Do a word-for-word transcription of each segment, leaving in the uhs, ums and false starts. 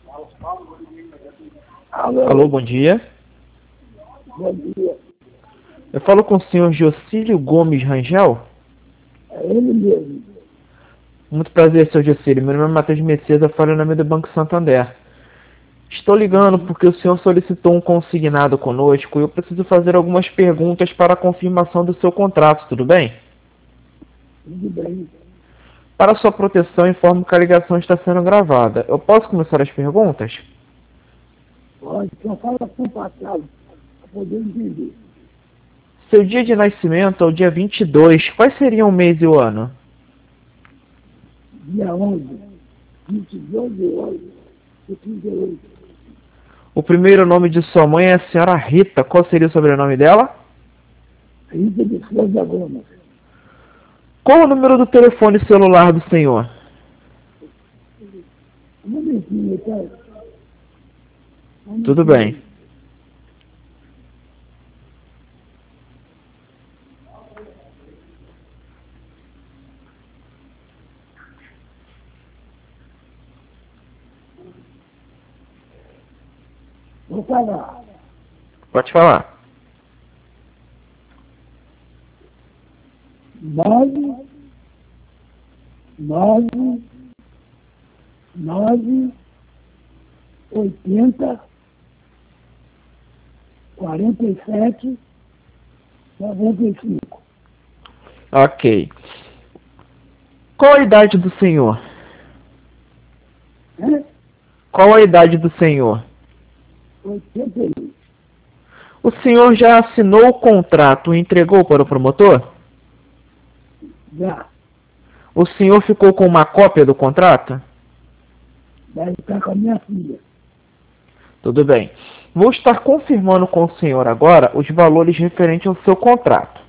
Alô, Alô, bom dia. bom dia. Eu falo com o senhor Jocílio Gomes Rangel. É ele mesmo. Muito prazer, senhor Jocílio. Meu nome é Matheus Messias, eu falo em nome do Banco Santander. Estou ligando porque o senhor solicitou um consignado conosco e eu preciso fazer algumas perguntas para a confirmação do seu contrato, tudo bem? Tudo bem. Para sua proteção, informo que a ligação está sendo gravada. Eu posso começar as perguntas? Pode, só fala com o passado, para poder entender. Seu dia de nascimento é o dia vinte e dois. Quais seriam o mês e o ano? Dia onze, vinte e dois de oito de trinta e oito. O primeiro nome de sua mãe é a senhora Rita. Qual seria o sobrenome dela? Rita de Souza Gomes. Qual o número do telefone celular do senhor? Um momentinho, tá? Um Tudo momentinho. bem. Vou falar. Pode falar. Nove, nove, nove, oitenta, quarenta e sete, noventa e cinco. Ok. Qual a idade do senhor? Né? Qual a idade do senhor? oitenta e um. O senhor já assinou o contrato e entregou para o promotor? Já. O senhor ficou com uma cópia do contrato? Deve estar com a minha filha. Tudo bem. Vou estar confirmando com o senhor agora os valores referentes ao seu contrato.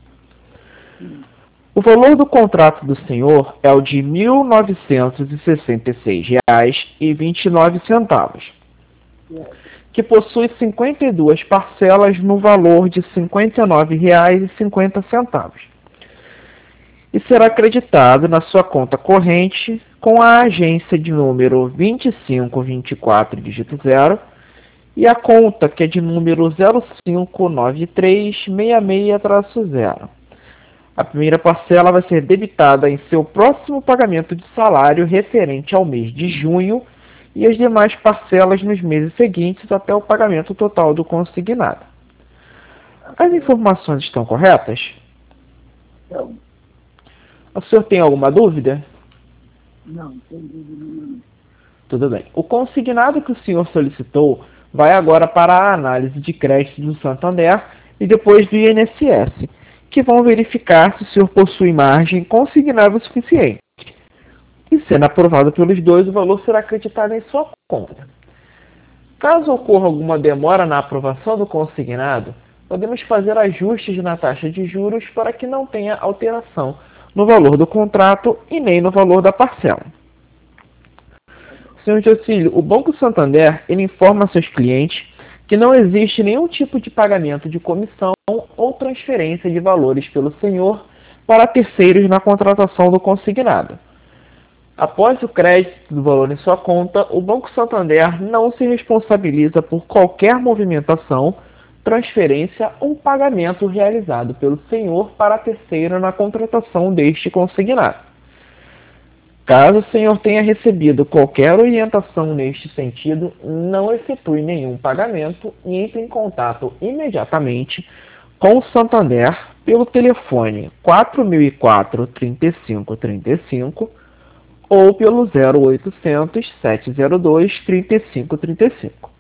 O valor do contrato do senhor é o de mil novecentos e sessenta e seis reais e vinte e nove centavos, É. que possui cinquenta e duas parcelas no valor de cinquenta e nove reais e cinquenta centavos. E será acreditado na sua conta corrente com a agência de número vinte e cinco vinte e quatro, dígito zero, e a conta que é de número zero cinco nove três seis seis zero. A primeira parcela vai ser debitada em seu próximo pagamento de salário referente ao mês de junho e as demais parcelas nos meses seguintes até o pagamento total do consignado. As informações estão corretas? Então, O senhor tem alguma dúvida? não, tem dúvida nenhuma. Tudo bem. O consignado que o senhor solicitou vai agora para a análise de crédito do Santander e depois do I N S S, que vão verificar se o senhor possui margem consignável suficiente. E sendo aprovado pelos dois, o valor será acreditado em sua conta. Caso ocorra alguma demora na aprovação do consignado, podemos fazer ajustes na taxa de juros para que não tenha alteração no valor do contrato e nem no valor da parcela. senhor Jocílio, o Banco Santander ele informa a seus clientes que não existe nenhum tipo de pagamento de comissão ou transferência de valores pelo senhor para terceiros na contratação do consignado. Após o crédito do valor em sua conta, o Banco Santander não se responsabiliza por qualquer movimentação, transferência ou pagamento realizado pelo senhor para terceiro na contratação deste consignado. Caso o senhor tenha recebido qualquer orientação neste sentido, não efetue nenhum pagamento e entre em contato imediatamente com o Santander pelo telefone quatro mil e quatro, trinta e cinco trinta e cinco ou pelo zero oitocentos, sete zero dois, trinta e cinco trinta e cinco.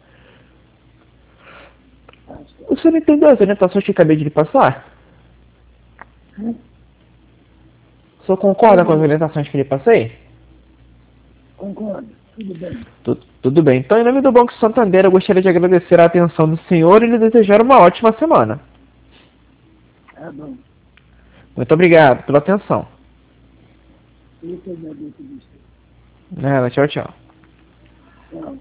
O senhor entendeu as orientações que acabei de lhe passar? Hum? O senhor concorda com as orientações que lhe passei? Concordo, tudo bem. Tudo, tudo bem. Então, em nome do Banco Santander, eu gostaria de agradecer a atenção do senhor e lhe desejar uma ótima semana. Tá bom. Muito obrigado pela atenção. Eu que agradeço você. É, tchau, tchau. Tchau.